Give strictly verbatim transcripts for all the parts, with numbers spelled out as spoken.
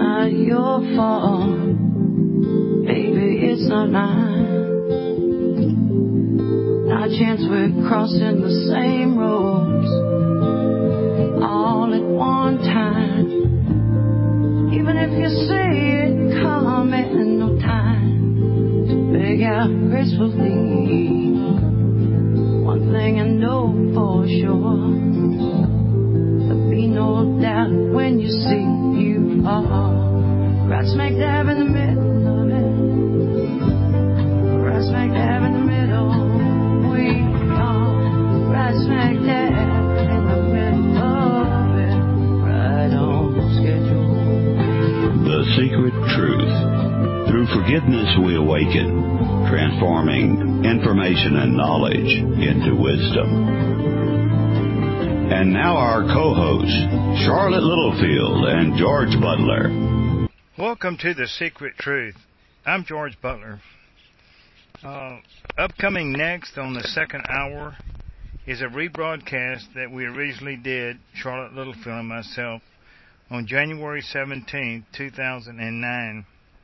not your fault. Baby, it's not mine. Not a chance we're crossing the same roads all at one time. Even if you see it coming, no time to beg out gracefully. One thing I know for sure, there'll be no doubt when you see you are right smack dab in the middle of it. Right smack dab in the middle. We are right smack dab in the middle of it. Right on schedule. The Secret Truth. Through forgiveness we awaken, transforming information and knowledge into wisdom. And now our co-hosts, Charlotte Littlefield and George Butler. Welcome to The Secret Truth. I'm George Butler. Uh, upcoming next on the second hour is a rebroadcast that we originally did, Charlotte Littlefield and myself, on January seventeenth, two thousand nine.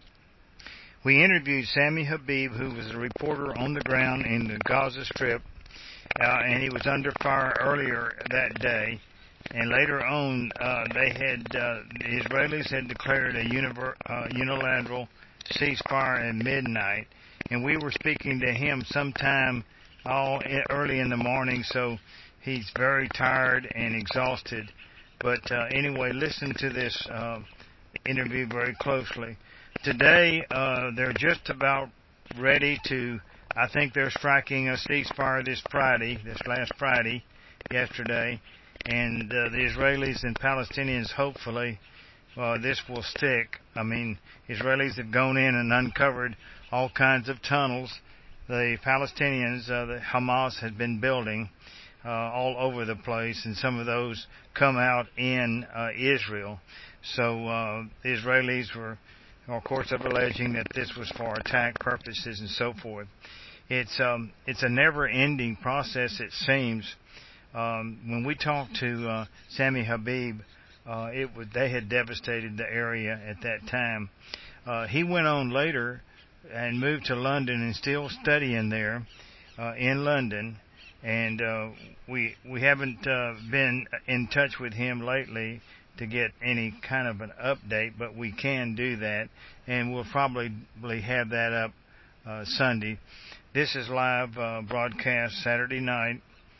We interviewed Sammy Habib, who was a reporter on the ground in the Gaza Strip, uh, and he was under fire earlier that day. And later on, uh, they had uh, the Israelis had declared a univer- uh, unilateral ceasefire at midnight, and we were speaking to him sometime all in, early in the morning, so he's very tired and exhausted. But uh, anyway, listen to this uh, interview very closely. Today, uh, they're just about ready to, I think they're striking a ceasefire this Friday, this last Friday, yesterday, and uh, the Israelis and Palestinians, hopefully, uh, this will stick. I mean, Israelis have gone in and uncovered all kinds of tunnels. The Palestinians, uh, the Hamas, has been building uh, all over the place, and some of those come out in uh, Israel. So uh, the Israelis were, of course, of alleging that this was for attack purposes and so forth. It's um, it's a never-ending process, it seems. Um, when we talked to uh, Sammy Habib, uh, it was they had devastated the area at that time. Uh, he went on later and moved to London and still studying there uh, in London. And uh, we we haven't uh, been in touch with him lately to get any kind of an update, but we can do that, and we'll probably have that up uh, Sunday. This is live uh, broadcast Saturday night,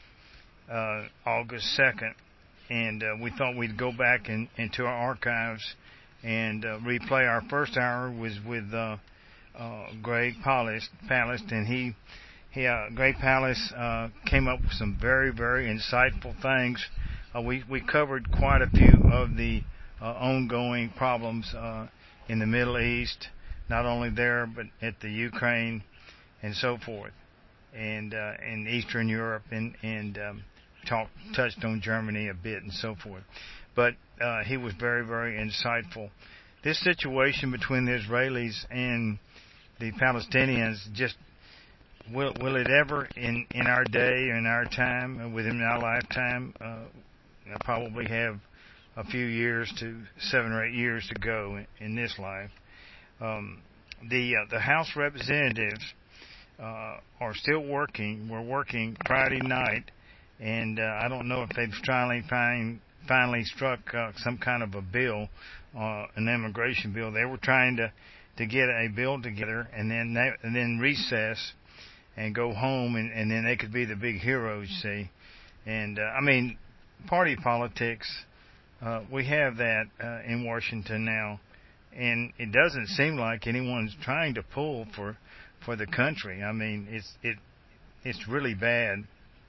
uh, August second, and uh, we thought we'd go back in, into our archives and uh, replay. Our first hour was with uh, uh, Greg Palast, Palast, and he, he uh, Greg Palast uh, came up with some very, very insightful things. Uh, we, we covered quite a few of the uh, ongoing problems uh, in the Middle East, not only there, but at the Ukraine and so forth, and uh, in Eastern Europe, and, and um, talk, touched on Germany a bit and so forth. But uh, he was very, very insightful. This situation between the Israelis and the Palestinians, just will, will it ever in, in our day, in our time, within our lifetime, uh, I probably have a few years to seven or eight years to go in, in this life. Um, the uh, the House representatives uh, are still working. We're working Friday night, and uh, I don't know if they've finally find, finally struck uh, some kind of a bill, uh, an immigration bill. They were trying to, to get a bill together and then they, and then recess and go home, and, and then they could be the big heroes. See, and uh, I mean. Party politics, uh, we have that uh, in Washington now, and it doesn't seem like anyone's trying to pull for for the country. I mean, it's it it's really bad.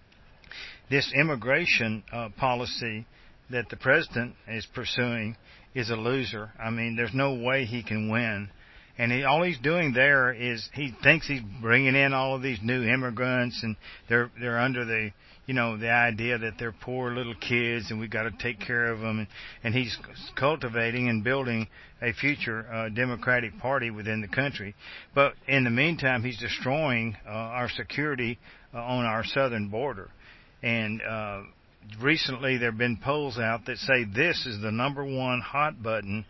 This immigration uh, policy that the president is pursuing is a loser. I mean, there's no way he can win. And he, all he's doing there is he thinks he's bringing in all of these new immigrants, and they're they're under the you know the idea that they're poor little kids and we got to take care of them. And, and he's cultivating and building a future uh, Democratic Party within the country. But in the meantime, he's destroying uh, our security uh, on our southern border. And uh, recently, there have been polls out that say this is the number one hot button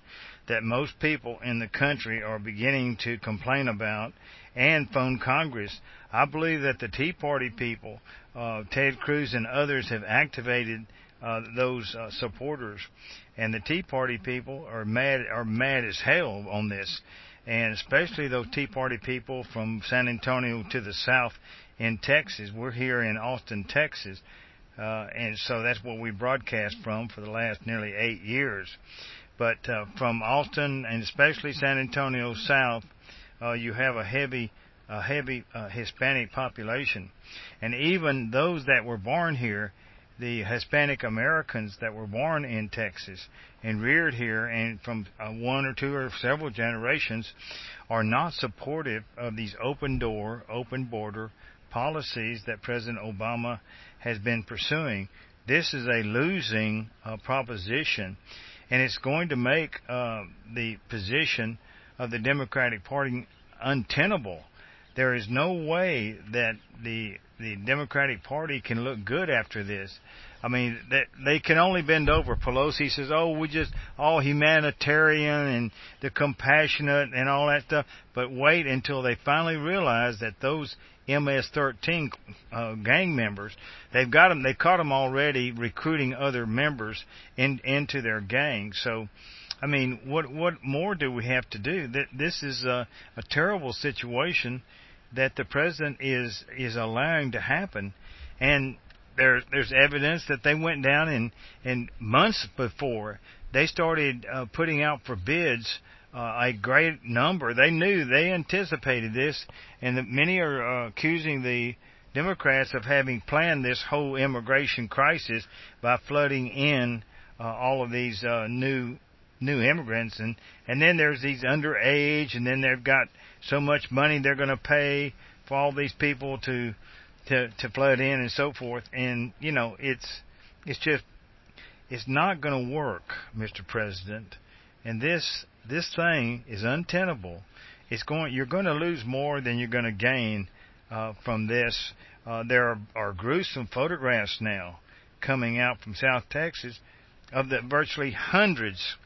that most people in the country are beginning to complain about and phone Congress. I believe that the Tea Party people, uh, Ted Cruz and others, have activated uh, those uh, supporters, and the Tea Party people are mad are mad as hell on this, and especially those Tea Party people from San Antonio to the south in Texas. We're here in Austin, Texas, uh, and so that's what we broadcast from for the last nearly eight years. But uh, from Austin and especially San Antonio south, uh, you have a heavy, a heavy uh, Hispanic population, and even those that were born here, the Hispanic Americans that were born in Texas and reared here, and from uh, one or two or several generations, are not supportive of these open door, open border policies that President Obama has been pursuing. This is a losing uh, proposition, and it's going to make uh, the position of the Democratic Party untenable. There is no way that the the Democratic Party can look good after this. I mean, that they can only bend over. Pelosi says, "Oh, we just all humanitarian and the compassionate and all that stuff." But wait until they finally realize that those M S thirteen uh, gang members, they've got them. They caught them already recruiting other members in, into their gang. So, I mean, what what more do we have to do? That this is a, a terrible situation that the president is is allowing to happen, and there's there's evidence that they went down and and months before they started uh, putting out for bids uh, a great number. They knew, they anticipated this, and that many are uh, accusing the Democrats of having planned this whole immigration crisis by flooding in uh, all of these uh, new new immigrants, and and then there's these underage, and then they've got so much money they're going to pay for all these people to to to flood in and so forth. And you know, it's it's just it's not going to work, Mister President. And this this thing is untenable. It's going you're going to lose more than you're going to gain uh, from this. Uh, there are, are gruesome photographs now coming out from South Texas of the virtually hundreds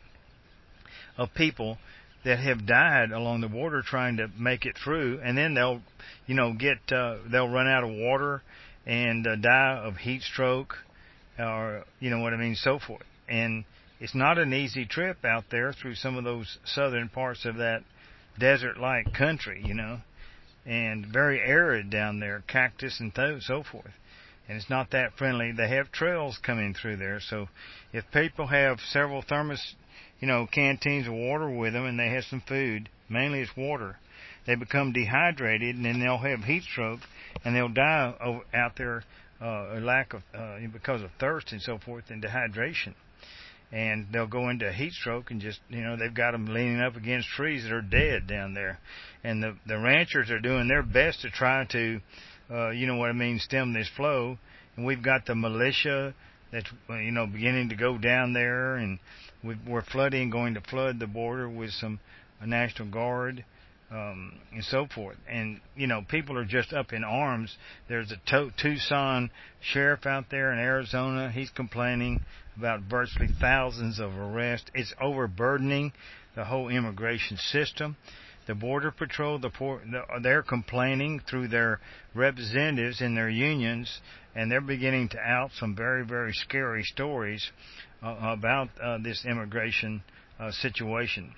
of people that have died along the border trying to make it through, and then they'll, you know, get uh, they'll run out of water and uh, die of heat stroke, or you know what I mean, so forth. And it's not an easy trip out there through some of those southern parts of that desert-like country, you know, and very arid down there, cactus and th- so forth. And it's not that friendly. They have trails coming through there, so if people have several thermos you know, canteens of water with them, and they have some food, mainly it's water, they become dehydrated, and then they'll have heat stroke, and they'll die over, out there, uh, a lack of, uh, because of thirst and so forth, and dehydration. And they'll go into heat stroke, and just, you know, they've got them leaning up against trees that are dead down there. And the, the ranchers are doing their best to try to, uh, you know what I mean, stem this flow. And we've got the militia that's, you know, beginning to go down there, and we're flooding, going to flood the border with some uh, National Guard um, and so forth. And, you know, people are just up in arms. There's a to- Tucson sheriff out there in Arizona. He's complaining about virtually thousands of arrests. It's overburdening the whole immigration system. The Border Patrol, the por- they're complaining through their representatives in their unions, and they're beginning to out some very, very scary stories uh, about uh, this immigration uh, situation.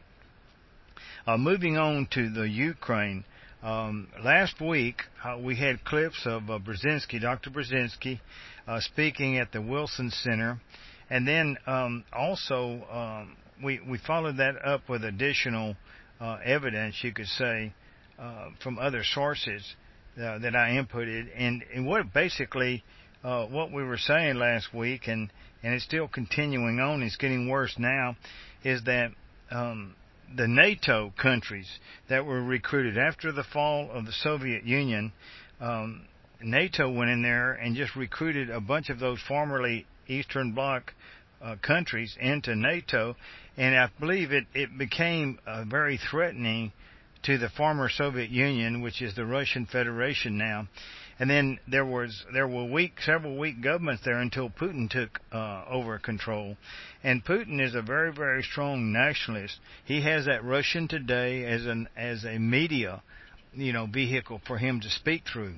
Uh, moving on to the Ukraine, um, last week uh, we had clips of uh, Brzezinski, Doctor Brzezinski, uh, speaking at the Wilson Center, and then um, also um, we we followed that up with additional uh, evidence, you could say, uh, from other sources uh, that I inputted, and, and what basically uh, what we were saying last week, and and it's still continuing on, it's getting worse now, is that um, the NATO countries that were recruited after the fall of the Soviet Union, um, NATO went in there and just recruited a bunch of those formerly Eastern Bloc uh, countries into NATO, and I believe it, it became uh, very threatening to the former Soviet Union, which is the Russian Federation now. And then there was there were weak several weak governments there until Putin took uh, over control. And Putin is a very very strong nationalist. He has that Russian Today as an as a media, you know, vehicle for him to speak through.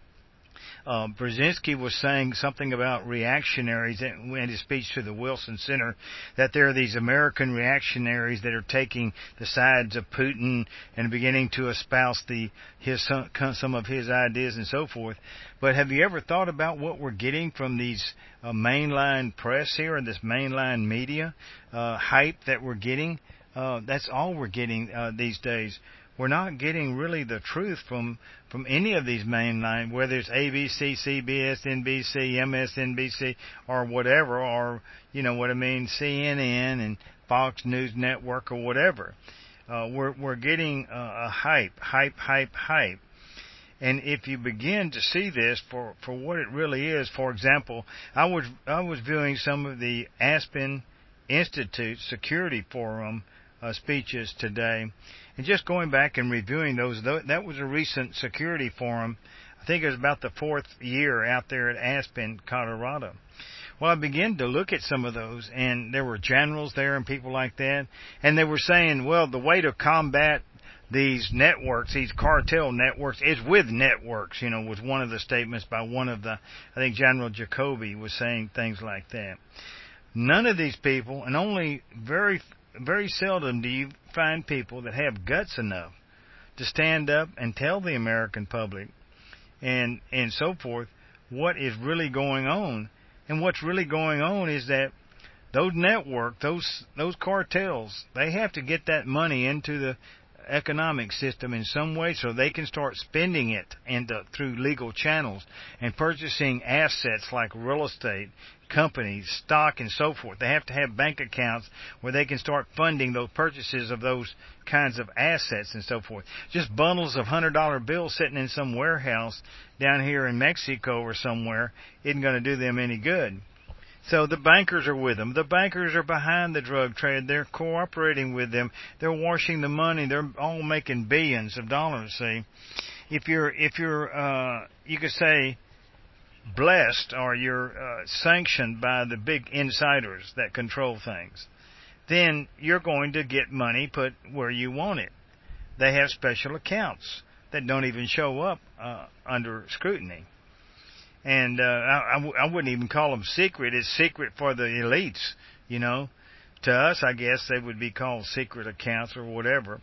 Uh, Brzezinski was saying something about reactionaries in, in his speech to the Wilson Center, that there are these American reactionaries that are taking the sides of Putin and beginning to espouse the his some of his ideas and so forth. But have you ever thought about what we're getting from these uh, mainline press here and this mainline media uh, hype that we're getting? Uh, that's all we're getting uh, these days. We're not getting really the truth from from any of these mainline, whether it's A B C, C B S, N B C, M S N B C, or whatever, or, you know what I mean, C N N and Fox News Network or whatever. Uh, we're we're getting uh, a hype, hype, hype, hype. And if you begin to see this for, for what it really is, for example, I was I was viewing some of the Aspen Institute Security Forum uh, speeches today. And just going back and reviewing those, that was a recent security forum. I think it was about the fourth year out there at Aspen, Colorado. Well, I began to look at some of those, and there were generals there and people like that, and they were saying, well, the way to combat these networks, these cartel networks, is with networks, you know, was one of the statements by one of the, I think General Jacoby was saying things like that. None of these people, and only very Very seldom do you find people that have guts enough to stand up and tell the American public and and so forth what is really going on. And what's really going on is that those networks, those those cartels, they have to get that money into the economic system in some way so they can start spending it into, through legal channels and purchasing assets like real estate, companies, stock, and so forth. They have to have bank accounts where they can start funding those purchases of those kinds of assets and so forth. Just bundles of one hundred dollar bills sitting in some warehouse down here in Mexico or somewhere isn't going to do them any good. So the bankers are with them. The bankers are behind the drug trade. They're cooperating with them. They're washing the money. They're all making billions of dollars. See, if you're if you're uh, you could say blessed, or you're uh, sanctioned by the big insiders that control things, then you're going to get money put where you want it. They have special accounts that don't even show up uh, under scrutiny. And uh, I, I wouldn't even call them secret. It's secret for the elites, you know. To us, I guess they would be called secret accounts or whatever.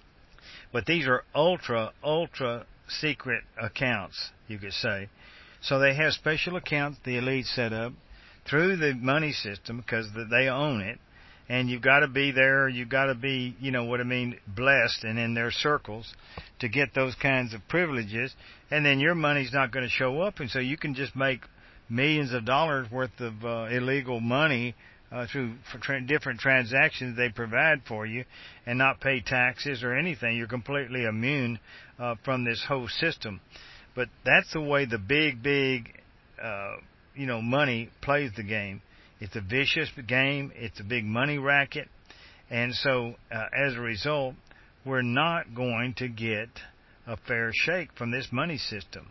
But these are ultra, ultra secret accounts, you could say. So they have special accounts the elites set up through the money system because they own it. And you've got to be there, you've got to be, you know what I mean, blessed and in their circles to get those kinds of privileges. And then your money's not going to show up, and so you can just make millions of dollars worth of uh, illegal money uh, through for tra- different transactions they provide for you and not pay taxes or anything. You're completely immune uh, from this whole system. But that's the way the big, big, uh, you know, money plays the game. It's a vicious game. It's a big money racket. And so, uh, as a result, we're not going to get a fair shake from this money system.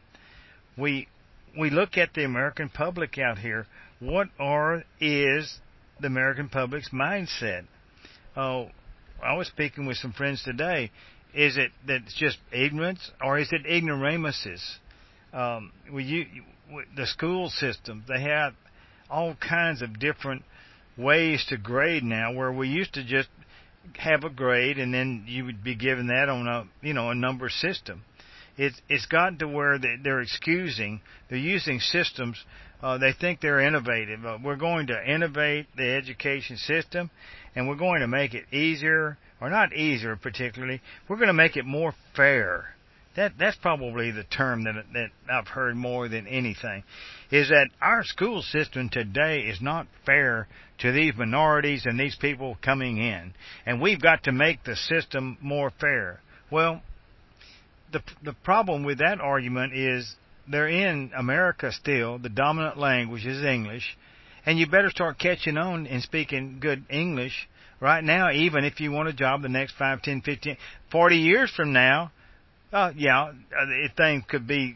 We we look at the American public out here. What are is the American public's mindset? Oh, I was speaking with some friends today. Is it that it's just ignorance, or is it ignoramuses? Um, we, you, the school system, they have all kinds of different ways to grade now, where we used to just have a grade and then you would be given that on a, you know, a number system. It's it's gotten to where they're excusing, they're using systems. Uh, they think they're innovative. Uh, we're going to innovate the education system, and we're going to make it easier, or not easier particularly. We're going to make it more fair. That that's probably the term that that I've heard more than anything, is that our school system today is not fair to these minorities and these people coming in, and we've got to make the system more fair. Well, the the problem with that argument is they're in America still. The dominant language is English, and you better start catching on and speaking good English right now, even if you want a job the next five, ten, fifteen, forty years from now. Uh, yeah, uh, things could be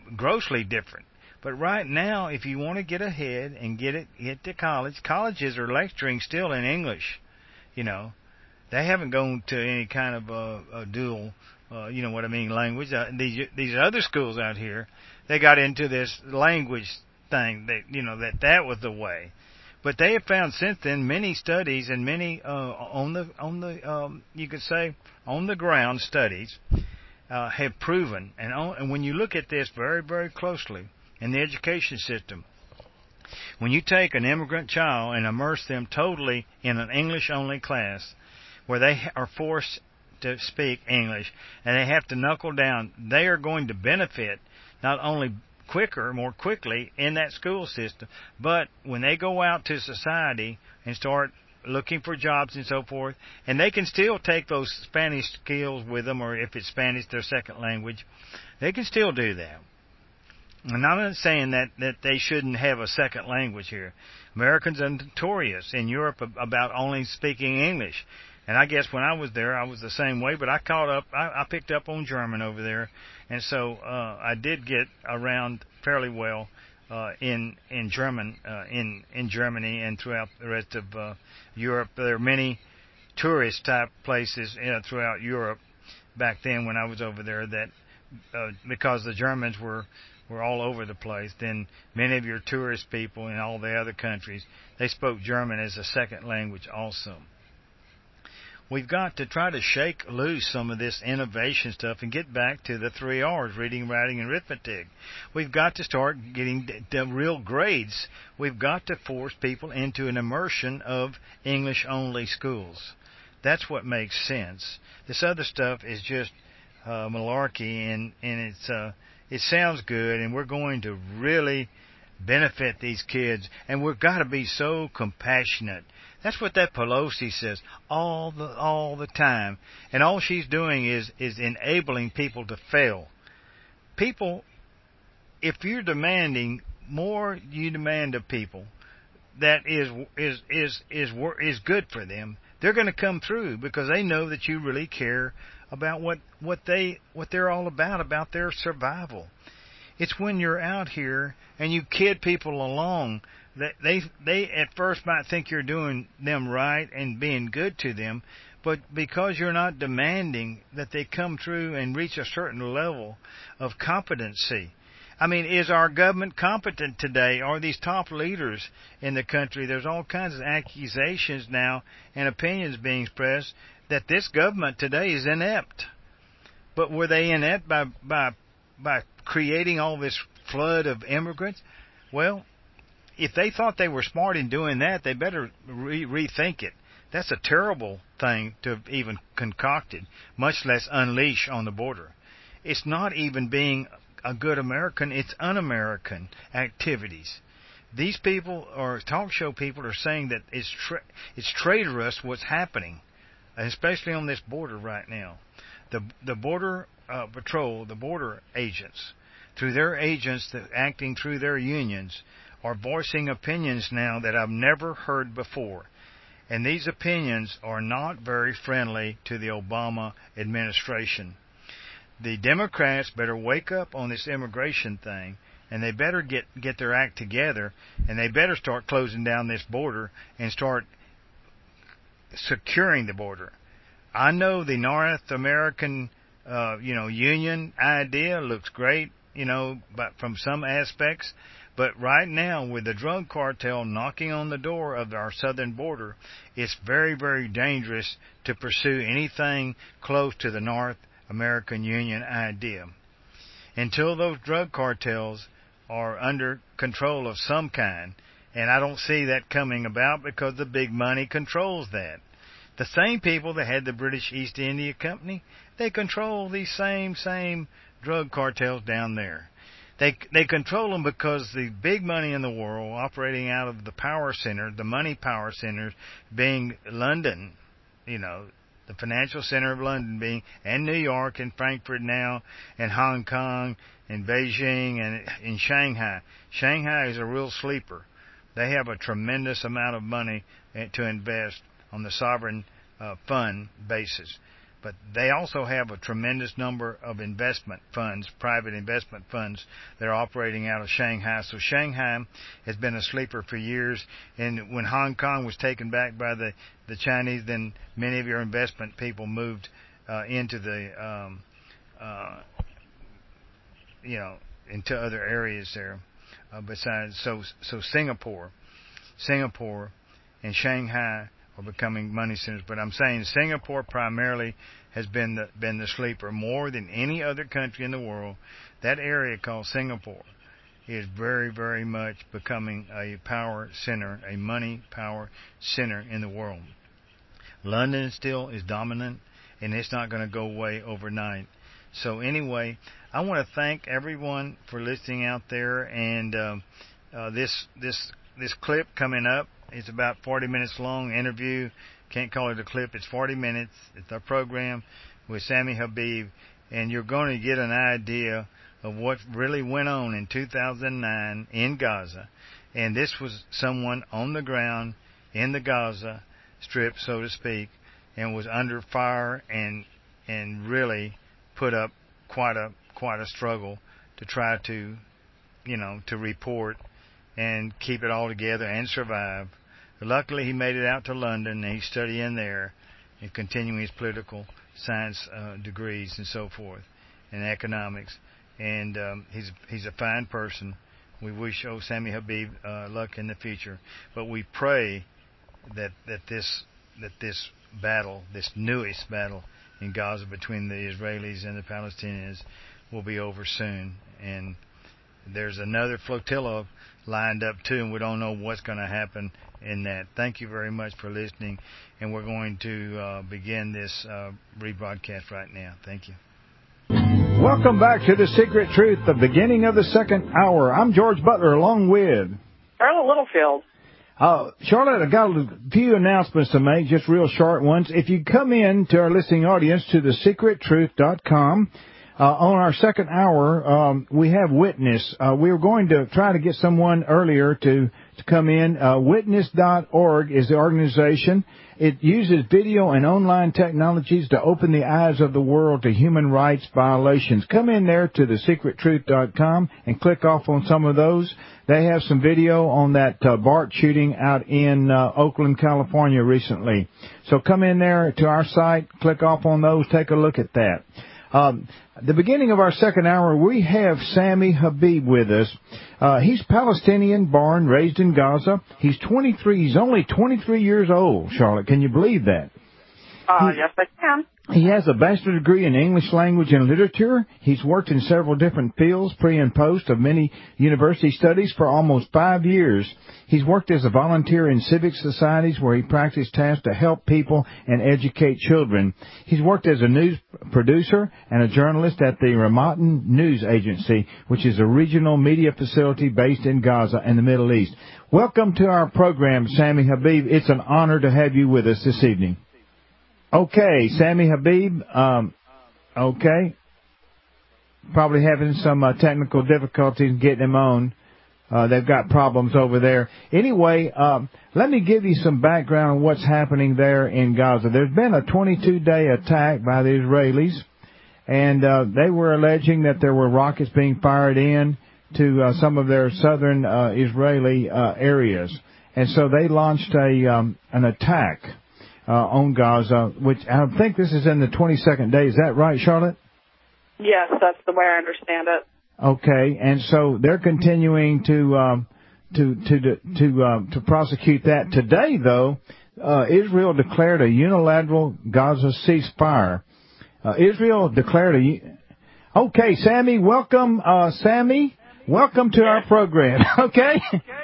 grossly different. But right now, if you want to get ahead and get it, get to college, colleges are lecturing still in English. You know, they haven't gone to any kind of uh, a dual, uh, you know what I mean, language. Uh, these these other schools out here, they got into this language thing. That you know that that was the way. But they have found since then many studies and many uh, on the on the um, you could say on the ground studies uh, have proven, and, on, and when you look at this very very closely in the education system, when you take an immigrant child and immerse them totally in an English only class, where they are forced to speak English and they have to knuckle down, they are going to benefit not only quicker, more quickly in that school system, but when they go out to society and start looking for jobs and so forth, and they can still take those Spanish skills with them, or if it's Spanish, their second language, they can still do that. And I'm not saying that, that they shouldn't have a second language here. Americans are notorious in Europe about only speaking English. And I guess when I was there, I was the same way, but I caught up, I, I picked up on German over there, and so uh, I did get around fairly well uh, in in German, uh, in in Germany and throughout the rest of uh, Europe. There are many tourist type places you know, throughout Europe back then when I was over there that uh, because the Germans were were all over the place. Then many of your tourist people in all the other countries, they spoke German as a second language also. We've got to try to shake loose some of this innovation stuff and get back to the three R's, reading, writing, and arithmetic. We've got to start getting the real grades. We've got to force people into an immersion of English-only schools. That's what makes sense. This other stuff is just uh, malarkey, and, and it's uh, it sounds good, and we're going to really benefit these kids, and we've got to be so compassionate. That's what that Pelosi says all the all the time, and all she's doing is is enabling people to fail. People, if you're demanding more, you demand of people that is is is is is good for them. They're going to come through because they know that you really care about what what they what they're all about about their survival. It's when you're out here and you kid people along that they they at first might think you're doing them right and being good to them, but because you're not demanding that they come through and reach a certain level of competency. I mean, is our government competent today? Are these top leaders in the country? There's all kinds of accusations now and opinions being expressed that this government today is inept. But were they inept by by by creating all this flood of immigrants? Well, if they thought they were smart in doing that, they better re- rethink it. That's a terrible thing to have even concocted, much less unleash on the border. It's not even being a good American, it's un-American activities. These people, or talk show people, are saying that it's tra- it's traitorous what's happening, especially on this border right now. The the border uh, patrol, the border agents, through their agents that acting through their unions, are voicing opinions now that I've never heard before. And these opinions are not very friendly to the Obama administration. The Democrats better wake up on this immigration thing, and they better get, get their act together, and they better start closing down this border and start securing the border. I know the North American uh, you know, union idea looks great, you know, but from some aspects. But right now, with the drug cartel knocking on the door of our southern border, it's very, very dangerous to pursue anything close to the North American Union idea. Until those drug cartels are under control of some kind, and I don't see that coming about because the big money controls that. The same people that had the British East India Company, they control these same, same drug cartels down there. They they control them because the big money in the world operating out of the power center, the money power centers being London, you know, the financial center of London being, and New York and Frankfurt now, and Hong Kong and Beijing and in Shanghai. Shanghai is a real sleeper. They have a tremendous amount of money to invest on the sovereign uh, fund basis. But they also have a tremendous number of investment funds, private investment funds, that are operating out of Shanghai. So Shanghai has been a sleeper for years. And when Hong Kong was taken back by the, the Chinese, then many of your investment people moved uh, into the, um, uh, you know, into other areas there. Uh, besides, so so Singapore, Singapore, and Shanghai are becoming money centers, but I'm saying Singapore primarily has been the, been the sleeper more than any other country in the world. That area called Singapore is very, very much becoming a power center, a money power center in the world. London still is dominant, and it's not going to go away overnight. So anyway, I want to thank everyone for listening out there, and uh, uh, this this this clip coming up. It's about forty minutes long interview. Can't call it a clip. It's forty minutes. It's our program with Sammy Habib. And you're going to get an idea of what really went on in two thousand nine in Gaza. And this was someone on the ground in the Gaza Strip, so to speak, and was under fire and and really put up quite a quite a struggle to try to, you know, to report and keep it all together and survive. Luckily, he made it out to London, and he's studying there and continuing his political science uh, degrees and so forth, and economics. And um, he's he's a fine person. We wish old Sammy Habib uh, luck in the future, but we pray that that this that this battle, this newest battle in Gaza between the Israelis and the Palestinians, will be over soon. And there's another flotilla lined up too, and we don't know what's going to happen in that. Thank you very much for listening, and we're going to uh, begin this uh, rebroadcast right now. Thank you. Welcome back to The Secret Truth, the beginning of the second hour. I'm George Butler, along with Charlotte Littlefield. Uh, Charlotte, I got a few announcements to make, just real short ones. If you come in to our listening audience to the secret truth dot com, Uh, on our second hour, um, we have Witness. Uh, we were going to try to get someone earlier to, to come in. Uh, witness dot org is the organization. It uses video and online technologies to open the eyes of the world to human rights violations. Come in there to the secret truth dot com and click off on some of those. They have some video on that uh, BART shooting out in uh, Oakland, California recently. So come in there to our site, click off on those, take a look at that. Um, the beginning of our second hour, we have Sammy Habib with us. Uh, he's Palestinian, born, raised in Gaza. He's twenty-three. He's only twenty-three years old, Charlotte. Can you believe that? Uh, he, yes, I can. He has a bachelor's degree in English language and literature. He's worked in several different fields, pre and post, of many university studies for almost five years. He's worked as a volunteer in civic societies where he practiced tasks to help people and educate children. He's worked as a news producer and a journalist at the Ramadan News Agency, which is a regional media facility based in Gaza and the Middle East. Welcome to our program, Sammy Habib. It's an honor to have you with us this evening. Okay, Sammy Habib, um, okay. Probably having some uh, technical difficulties getting him on. Uh, they've got problems over there. Anyway, um, let me give you some background on what's happening there in Gaza. There's been a twenty-two day attack by the Israelis, and uh, they were alleging that there were rockets being fired in to uh, some of their southern uh, Israeli uh, areas. And so they launched a um, an attack Uh, on Gaza, which I think this is in the twenty-second day. Is that right, Charlotte? Yes, that's the way I understand it. Okay, and so they're continuing to um, to to to to, um, to prosecute that. Today, though, uh, Israel declared a unilateral Gaza ceasefire. Uh, Israel declared a. Okay, Sammy, welcome, uh, Sammy, welcome to our program. Okay.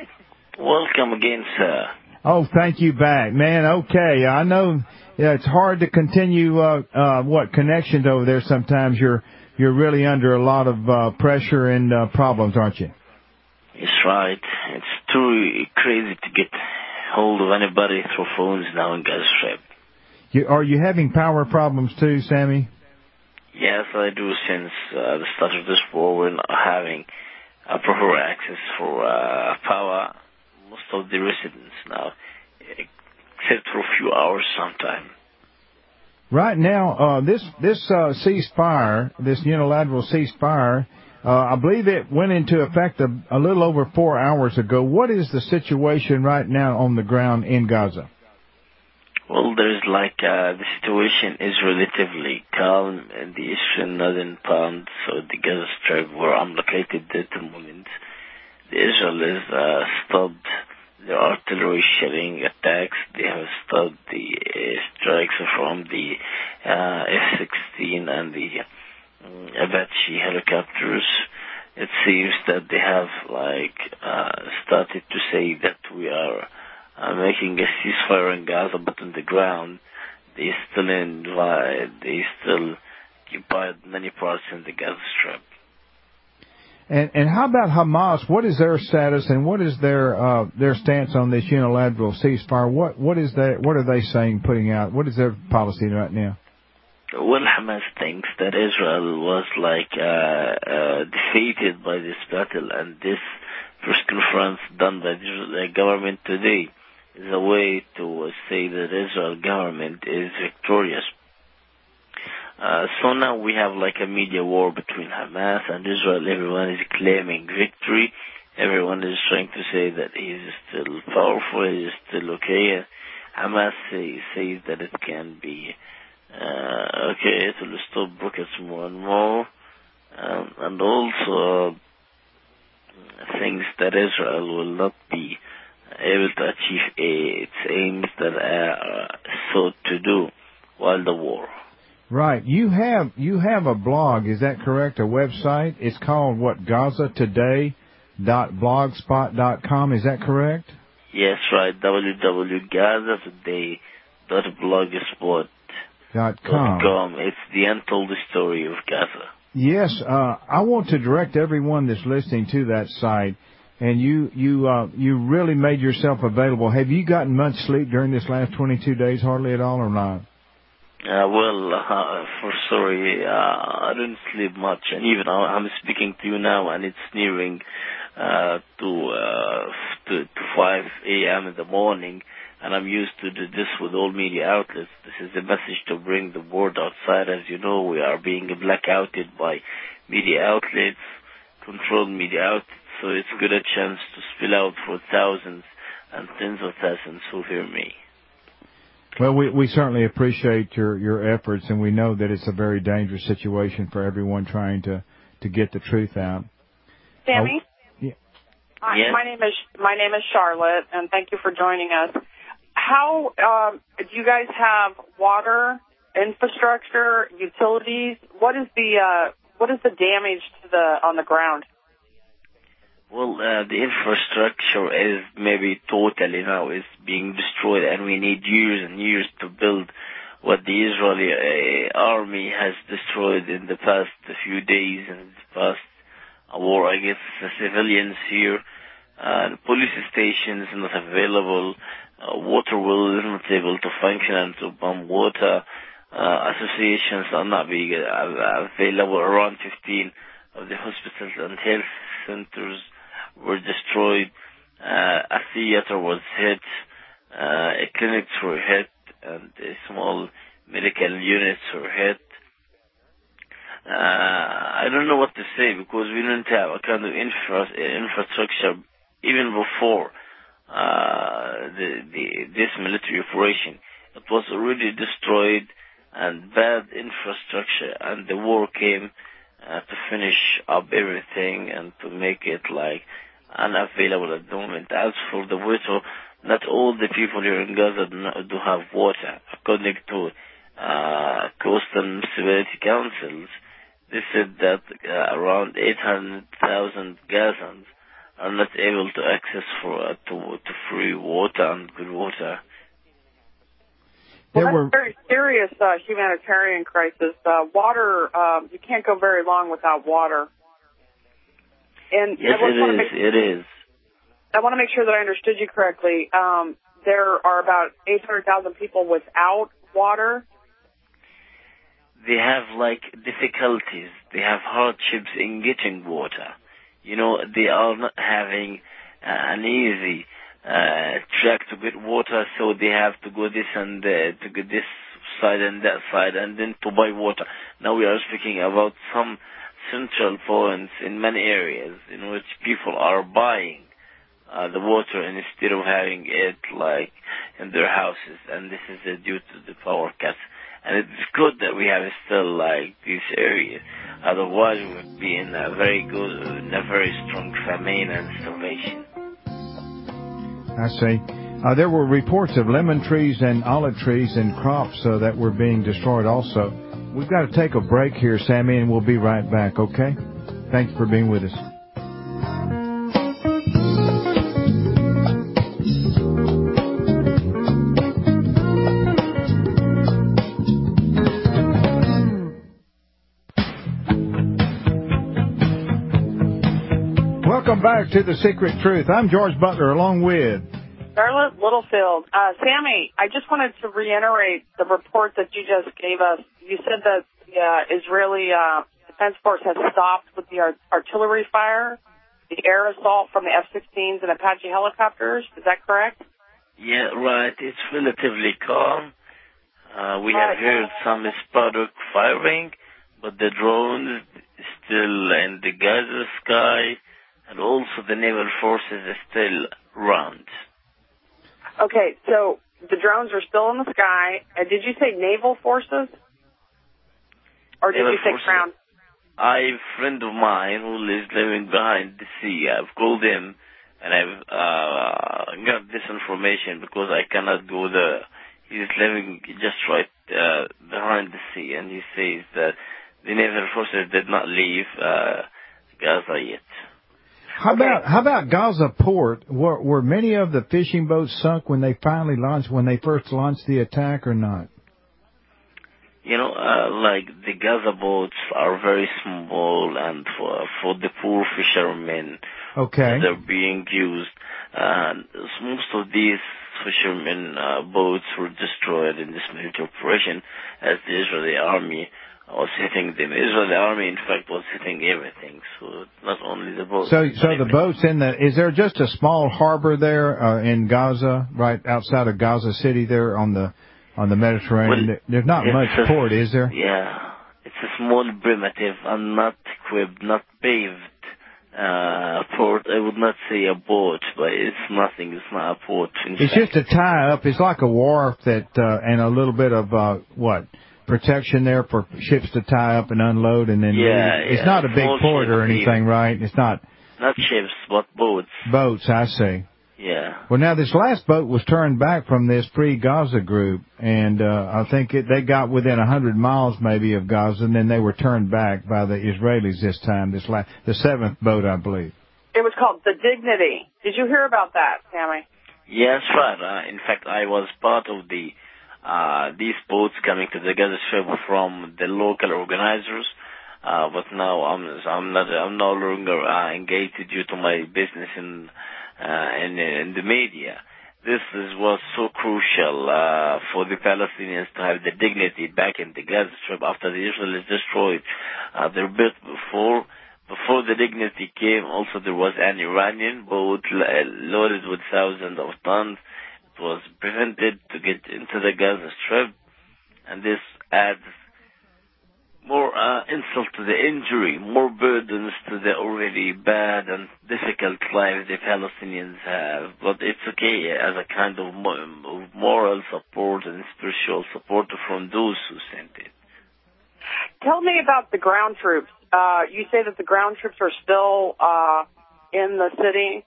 Welcome again, sir. Oh, thank you back, man. Okay, I know yeah, it's hard to continue uh, uh, what connections over there. Sometimes you're you're really under a lot of uh, pressure and uh, problems, aren't you? That's right. It's too crazy to get hold of anybody through phones now in Gaza Strip. You, are you having power problems too, Sammy? Yes, I do. Since uh, the start of this war, we're not having uh, proper access for uh, power. Most of the residents now, except for a few hours sometime. Right now, uh, this this uh, ceasefire, this unilateral ceasefire, uh, I believe it went into effect a, a little over four hours ago. What is the situation right now on the ground in Gaza? Well, there's like, uh, the situation is relatively calm in the eastern northern part, so the Gaza Strip where I'm located at the moment. The Israel is uh, stopped the artillery shelling attacks. They have stopped the uh, strikes from the uh, F sixteen and the um, Apache helicopters. It seems that they have like uh, started to say that we are uh, making a ceasefire in Gaza, but on the ground they still in they still occupied many parts in the Gaza Strip. And, and how about Hamas? What is their status and what is their uh, their stance on this unilateral ceasefire? What what is that? What are they saying? Putting out? What is their policy right now? Well, Hamas thinks that Israel was like uh, uh, defeated by this battle, and this press conference done by the government today is a way to say that Israel government is victorious. Uh, so now we have like a media war between Hamas and Israel. Everyone is claiming victory. Everyone is trying to say that he is still powerful, he is still okay. Hamas say, says that it can be uh, okay, it will stop rockets more and more. Um, and also uh, thinks that Israel will not be able to achieve a, its aims that are sought to do while the war. Right. You have you have a blog, is that correct? A website? It's called what? Gaza Today dot blogspot dot com, is that correct? Yes, right. w w w dot gaza today dot blogspot dot com. It's the untold story of Gaza. Yes, uh, I want to direct everyone that's listening to that site. And you you uh, you really made yourself available. Have you gotten much sleep during this last twenty-two days, hardly at all, or not? Uh, well, uh, for sorry, uh, I didn't sleep much, and even I'm speaking to you now, and it's nearing uh, to, uh, to to five a.m. in the morning, and I'm used to do this with all media outlets. This is a message to bring the word outside. As you know, we are being blackouted by media outlets, controlled media outlets, so it's a good a chance to spill out for thousands and tens of thousands who hear me. Well, we, we certainly appreciate your, your efforts, and we know that it's a very dangerous situation for everyone trying to, to get the truth out. Sammy? Oh, yeah. Hi, yes. my name is my name is Charlotte, and thank you for joining us. How um, do you guys have water, infrastructure, utilities? What is the uh, what is the damage to the on the ground? Well, uh, the infrastructure is maybe totally now is being destroyed, and we need years and years to build what the Israeli uh, army has destroyed in the past few days and the past war against the civilians here. Uh, the police stations not available, uh, water well is not able to function and to pump water. Uh, associations are not being uh, available. Around fifteen of the hospitals and health centers were destroyed, uh, a theater was hit, uh, clinics were hit, and uh, small medical units were hit. Uh, I don't know what to say because we didn't have a kind of infra- infrastructure even before uh, the, the, this military operation. It was already destroyed and bad infrastructure, and the war came Uh, to finish up everything and to make it like unavailable at the moment. As for the water, not all the people here in Gaza do have water. According to uh, coastal municipality councils, they said that uh, around eight hundred thousand Gazans are not able to access for uh, to, to free water and good water. Well, There that's were... a very serious uh, humanitarian crisis. Uh, water, um, you can't go very long without water. And yes, I it is. make, it is. I want to make sure that I understood you correctly. Um, there are about eight hundred thousand people without water. They have like difficulties. They have hardships in getting water. You know, they are not having uh, an easy uh, track to get water, so they have to go this and uh, to get this side and that side, and then to buy water. Now we are speaking about some central points in many areas in which people are buying uh, the water instead of having it like in their houses, and this is uh, due to the power cuts. And it's good that we have still like these areas. Otherwise, we would be in a very good, in a very strong famine and starvation. I see. Uh, there were reports of lemon trees and olive trees and crops uh, that were being destroyed also. We've got to take a break here, Sammy, and we'll be right back, okay? Thanks for being with us. Welcome back to The Secret Truth. I'm George Butler, along with Charlotte Littlefield. Uh, Sammy, I just wanted to reiterate the report that you just gave us. You said that the uh, Israeli uh, Defense Force has stopped with the art- artillery fire, the air assault from the F sixteens and Apache helicopters. Is that correct? Yeah, right. It's relatively calm. Uh, we right. have heard some sporadic firing, but the drones still in the Gaza sky, and also the naval forces are still around. Okay, so the drones are still in the sky. And did you say naval forces? Or did naval you say forces. ground? I, a friend of mine who lives living behind the sea, I've called him and I've uh, got this information because I cannot go there. He's living just right uh, behind the sea, and he says that the naval forces did not leave uh, Gaza yet. How okay. about how about Gaza port? Were, were many of the fishing boats sunk when they finally launched, when they first launched the attack, or not? You know, uh, like the Gaza boats are very small, and for for the poor fishermen, okay, they're being used. And most of these fishermen uh, boats were destroyed in this military operation, as the Israeli army was hitting them. The Israeli army, in fact, was hitting everything. So not only the boats. So, so the boats in the, is there just a small harbor there uh, in Gaza, right outside of Gaza City there on the on the Mediterranean? Well, There's not much a, port, is there? Yeah. It's a small, primitive, and not equipped, not paved uh, port. I would not say a boat, but it's nothing. It's not a port. It's fact. just a tie-up. It's like a wharf that, uh, and a little bit of, uh, what? Protection there for ships to tie up and unload, and then yeah, leave. It's yeah. not a big Small port or anything, even. right? It's not. Not ships, but boats. Boats, I see. Yeah. Well, now this last boat was turned back from this pre-Gaza group, and uh, I think it, they got within a hundred miles maybe of Gaza, and then they were turned back by the Israelis this time. This last, the seventh boat, I believe. It was called the Dignity. Did you hear about that, Sammy? Yes, right. Uh, in fact, I was part of the uh, these boats coming to the Gaza Strip from the local organizers. Uh, but now I'm I'm not I'm no longer uh, engaged due to my business in uh, in, in the media. This is was so crucial uh, for the Palestinians to have the dignity back in the Gaza Strip after the Israelis destroyed uh, their bit before. Before the dignity came, also there was an Iranian boat loaded with thousands of tons. It was prevented to get into the Gaza Strip, and this adds more uh, insult to the injury, more burdens to the already bad and difficult life the Palestinians have. But it's okay as a kind of moral support and spiritual support from those who sent it. Tell me about the ground troops. Uh, you say that the ground troops are still uh, in the city?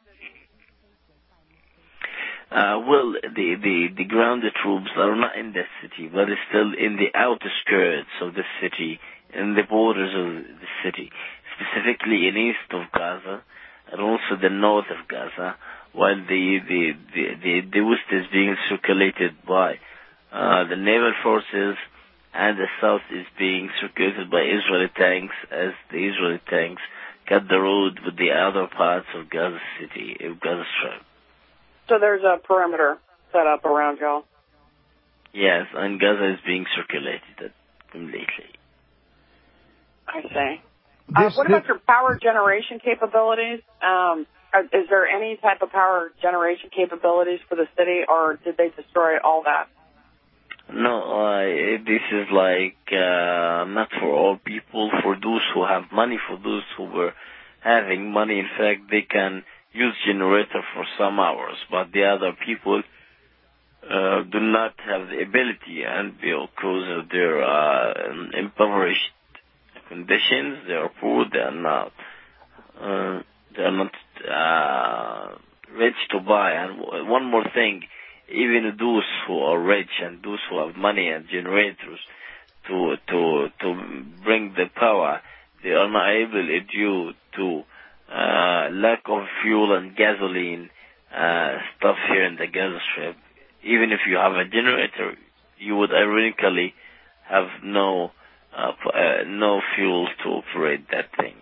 Uh, well, the, the, the ground troops are not in the city, but they're still in the outskirts of the city, in the borders of the city, specifically in east of Gaza, and also the north of Gaza, while the, the, the, the, the west is being circulated by uh, the naval forces, and the south is being circulated by Israeli tanks, as the Israeli tanks cut the road with the other parts of Gaza City, of Gaza Strip. So there's a perimeter set up around y'all? Yes, and Gaza is being circulated completely. I see. Uh, what about your power generation capabilities? Um, are, is there any type of power generation capabilities for the city, or did they destroy all that? No, uh, this is like uh, not for all people. For those who have money, for those who were having money, in fact, they can use generator for some hours. But the other people uh, do not have the ability, and because of their uh, impoverished conditions, they are poor. They are not. Uh, they are not uh, rich to buy. And one more thing. Even those who are rich and those who have money and generators to to to bring the power, they are not able due to uh, lack of fuel and gasoline uh, stuff here in the Gaza Strip. Even if you have a generator, you would ironically have no uh, uh, no fuel to operate that thing.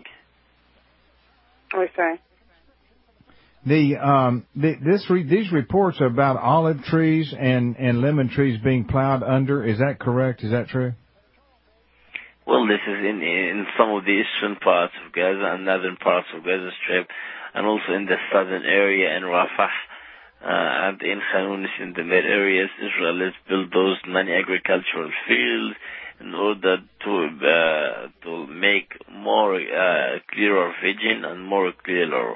Okay. The um the, this re, these reports are about olive trees and and lemon trees being plowed under. Is that correct? Is that true? Well, this is in in some of the eastern parts of Gaza and northern parts of Gaza Strip, and also in the southern area in Rafah uh, and in Khan Yunis in the mid areas. Israel has built those many agricultural fields in order to uh, to make more uh, clearer vision and more clearer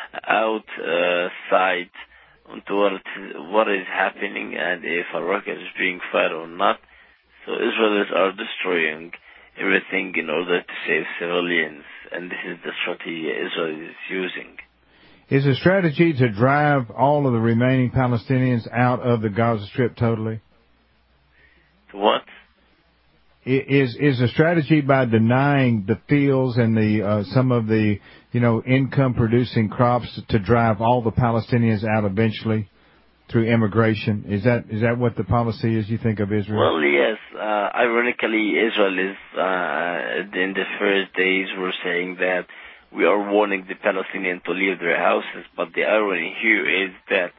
outside uh, onto what, what is happening and if a rocket is being fired or not. So Israelis are destroying everything in order to save civilians, and this is the strategy Israel is using. Is the strategy to drive all of the remaining Palestinians out of the Gaza Strip totally? To what? Is is the strategy by denying the fields and the uh, some of the you know income producing crops to drive all the Palestinians out eventually through immigration? Is that is that what the policy is, you think, of Israel? Well, yes. Uh, ironically, Israel is uh, in the first days were saying that we are warning the Palestinians to leave their houses, but the irony here is that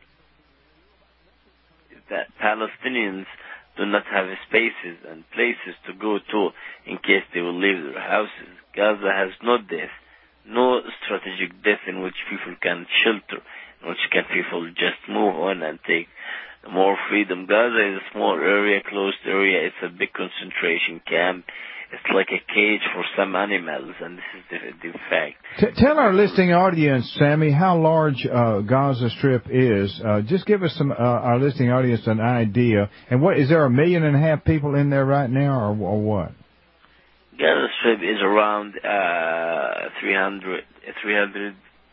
that Palestinians do not have spaces and places to go to in case they will leave their houses. Gaza has no death, no strategic death in which people can shelter, in which can people just move on and take more freedom. Gaza is a small area, closed area. It's a big concentration camp. It's like a cage for some animals, and this is the, the fact. T- tell our listening audience, Sammy, how large uh, Gaza Strip is. Uh, just give us some uh, our listening audience an idea. And what is there a million and a half people in there right now, or, or what? Gaza Strip is around uh, three hundred, three hundred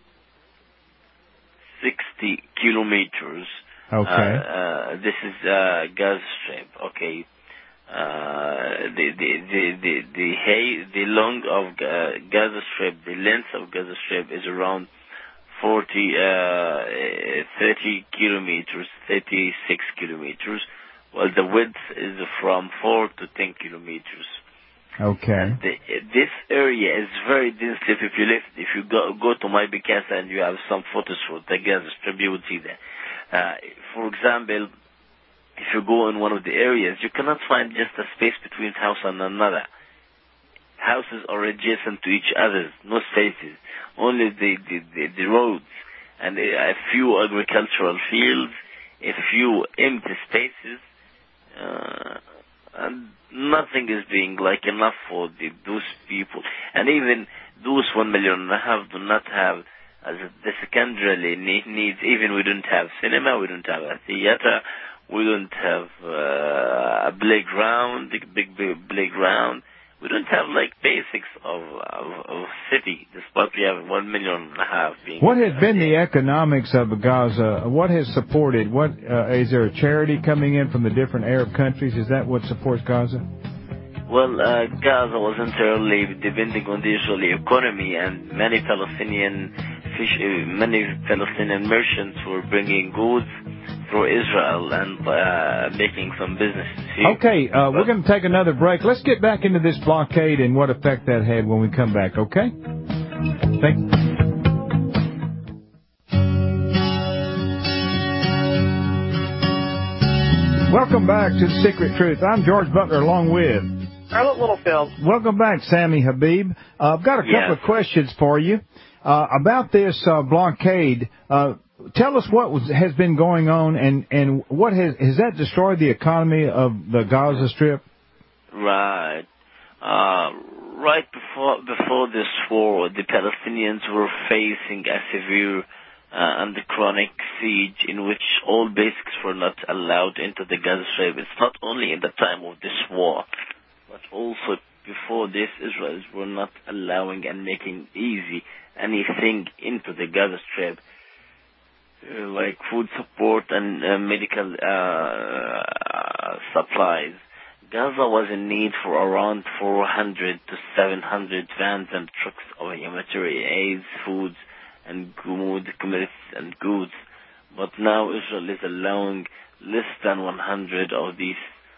sixty kilometers. Okay. Uh, uh, this is uh, Gaza Strip. Okay. Uh, the the the the the, hay, the long of uh, Gaza Strip, the length of Gaza Strip is around forty, uh, thirty kilometers, thirty-six kilometers, while the width is from four to ten kilometers. Okay. And the, this area is very densely populated. If you go go to my Bicasa and you have some photos for the Gaza Strip, you will see that. Uh, for example, if you go in one of the areas, you cannot find just a space between house and another. Houses are adjacent to each other, no spaces, only the, the, the, the roads, and a few agricultural fields, a few empty spaces, uh, and nothing is being like enough for the, those people. And even those one million and a half do not have as the secondary needs. Even we don't have cinema, we don't have a theater, we don't have uh, a playground, big, big, big playground. We don't have like basics of, of, of city, despite we have one million and a half being. What has been the economics of Gaza? What has supported? What uh, is there a charity coming in from the different Arab countries? Is that what supports Gaza? Well, uh, Gaza was entirely depending on the Israeli economy, and many Palestinian fish, uh, many Palestinian merchants were bringing goods through Israel and uh, making some businesses here. Okay, uh, we're going to take another break. Let's get back into this blockade and what effect that had when we come back, okay? Thank you. Welcome back to The Secret Truth. I'm George Butler along with Charlotte Littlefield. Welcome back, Sammy Habib. Uh, I've got a couple yes. of questions for you uh, about this uh, blockade. Uh, tell us what was, has been going on, and, and what has has that destroyed the economy of the Gaza Strip? Right. Uh, right before before this war, the Palestinians were facing a severe uh, and chronic siege in which all basics were not allowed into the Gaza Strip. It's not only in the time of this war, but also before this, Israelis were not allowing and making easy anything into the Gaza Strip, uh, like food support and uh, medical uh, supplies. Gaza was in need for around four hundred to seven hundred vans and trucks of humanitarian aids, foods, and goods, commodities and goods. But now Israel is allowing less than one hundred of these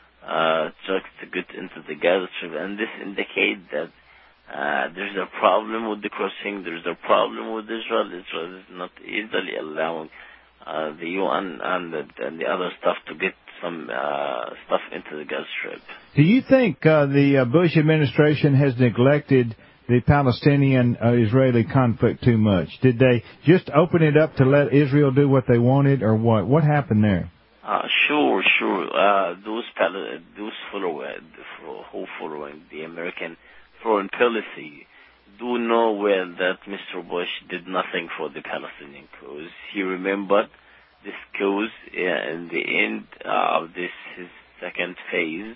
uh, trucks to get into the Gaza Strip, and this indicates that uh, there's a problem with the crossing, there's a problem with Israel. Israel is not easily allowing uh, the U N and the, and the other stuff to get some uh, stuff into the Gaza Strip. Do you think uh, the uh, Bush administration has neglected the Palestinian-Israeli uh, conflict too much? Did they just open it up to let Israel do what they wanted, or what? What happened there? Uh, sure, sure. Uh, those Pal- those following, who following the American foreign policy do know well that Mister Bush did nothing for the Palestinian cause. He remembered this cause uh, in the end uh, of this his second phase,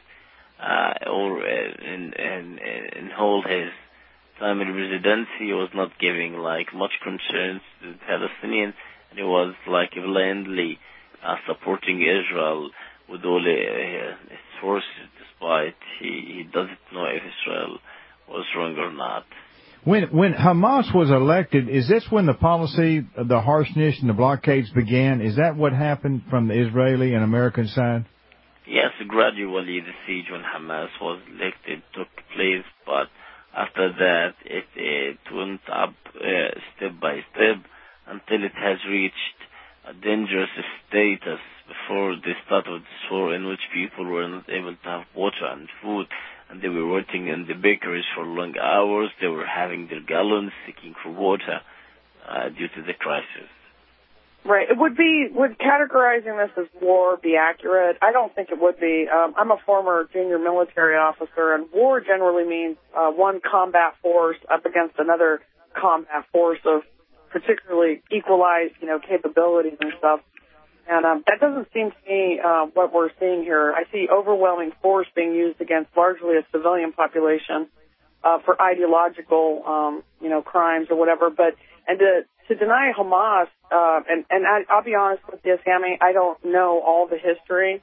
uh, or uh, in, in in whole his time in presidency, he was not giving like much concerns to the Palestinians, and he was like blindly uh, supporting Israel with all uh, his forces, despite he, he doesn't know if Israel was wrong or not. When when Hamas was elected, is this when the policy, the harshness and the blockades began? Is that what happened from the Israeli and American side? Yes, gradually the siege when Hamas was elected took place, but after that it, it went up uh, step by step until it has reached a dangerous status before the start of this war, in which people were not able to have water and food, and they were waiting in the bakeries for long hours. They were having their gallons seeking for water uh, due to the crisis. Right. It would be, would categorizing this as war be accurate? I don't think it would be. Um, I'm a former junior military officer, and war generally means uh, one combat force up against another combat force of particularly equalized, you know, capabilities and stuff. And um, that doesn't seem to me uh, what we're seeing here. I see overwhelming force being used against largely a civilian population uh, for ideological, um, you know, crimes or whatever. But and to to deny Hamas, uh, and and I, I'll be honest with you, Sammy, I don't know all the history,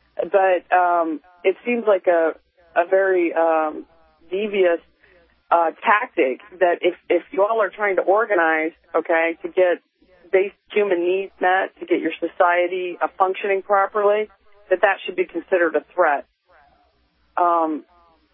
but um, it seems like a a very um, devious uh, tactic that if if you all are trying to organize, okay, to get basic human needs met, to get your society uh, functioning properly, that that should be considered a threat. Um,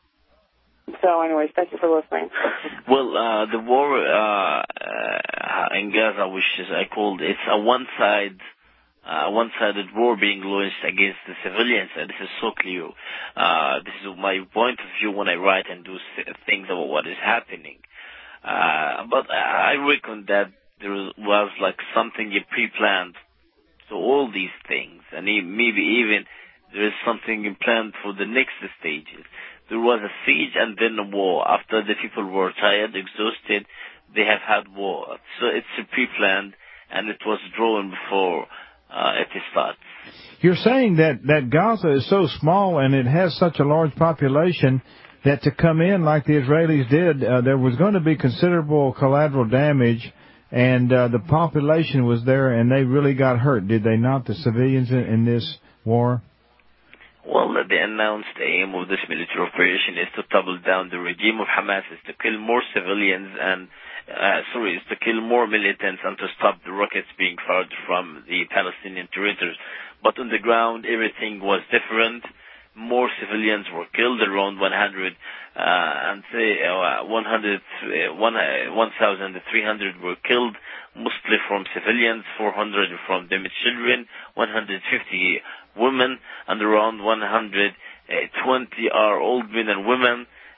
so anyways, thank you for listening. Well, uh, the war uh, uh, in Gaza, which is I called, it's a one-side, uh, one-sided war being launched against the civilians, and this is so clear. Uh, this is my point of view when I write and do things about what is happening. Uh, but I reckon that there was like something pre-planned to all these things, and maybe even there is something planned for the next stages. There was a siege and then a war. After the people were tired, exhausted, they have had war. So it's pre-planned, and it was drawn before uh, it starts. You're saying that, that Gaza is so small and it has such a large population that to come in like the Israelis did, uh, there was going to be considerable collateral damage. And uh, the population was there, and they really got hurt, did they not, the civilians in, in this war? Well, the announced aim of this military operation is to topple down the regime of Hamas, is to kill more civilians and, uh, sorry, is to kill more militants and to stop the rockets being fired from the Palestinian territories. But on the ground, everything was different. More civilians were killed, around one hundred, uh, and say uh, one hundred, uh, one thousand three hundred were killed, mostly from civilians, four hundred from them children, one hundred fifty women, and around one hundred twenty are old men and women.